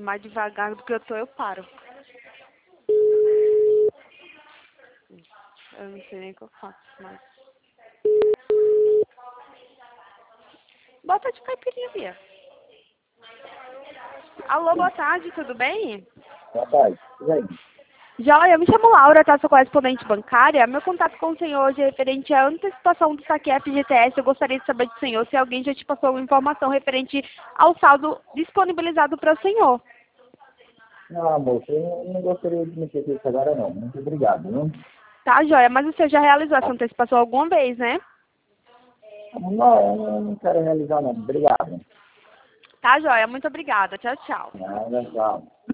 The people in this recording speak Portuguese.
Mais devagar do que eu paro. Eu não sei nem o que eu faço, mas... Bota de caipirinha, Bia. Alô, boa tarde, tudo bem? Boa tarde. E aí? Joia, eu me chamo Laura, tá? Sou correspondente bancária. Meu contato com o senhor hoje é referente à antecipação do saque FGTS. Eu gostaria de saber do senhor se alguém já te passou alguma informação referente ao saldo disponibilizado para o senhor. Não, moço, eu não gostaria de mexer com isso agora não. Muito obrigado, viu? Tá, joia, mas o senhor já realizou essa Tá? antecipação alguma vez, né? Não, eu não quero realizar não. Obrigado. Tá, joia, muito obrigada. Tchau, tchau. Nada, tchau.